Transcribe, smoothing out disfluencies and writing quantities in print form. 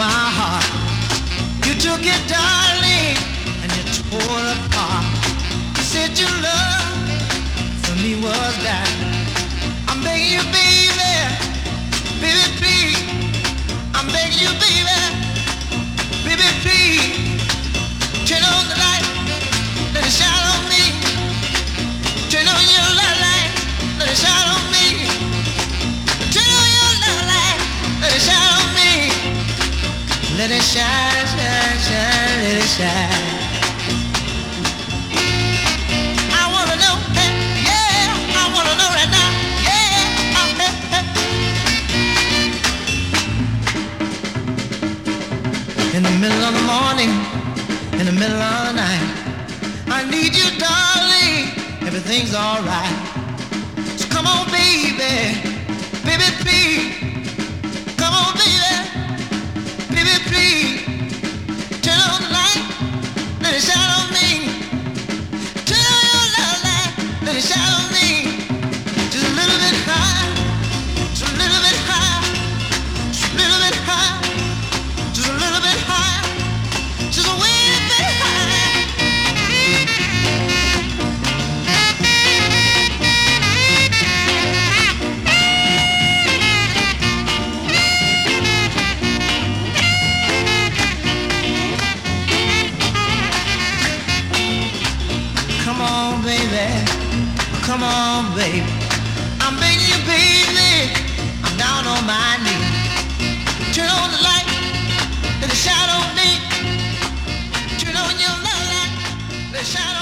my heart. You took it, darling, and you tore it apart. You said your love for me was that. I'm begging you, baby, baby, please. I'm begging you, baby, baby, please. Turn on the light, let it shine on me. Turn on your light, let it shine on me. Turn on your light, let it shine on me. Let it shine, shine, shine, let it shine. I wanna know, hey, yeah, I wanna know right now, yeah, hey, hey. In the middle of the morning, in the middle of the night, I need you, darling, everything's alright. So come on, baby, baby, please. Come on, baby, baby, please. Turn on the light, let it shine on me. Turn on your light, let it shine on me. Just a little bit high, just a little bit high, just a little bit high, just a little bit high, just a wee bit high. Come on, baby. Come on, baby. I'm begging you, baby. I'm down on my knees. Turn on the light, let it shine on me. Turn on your light, let it shine on me.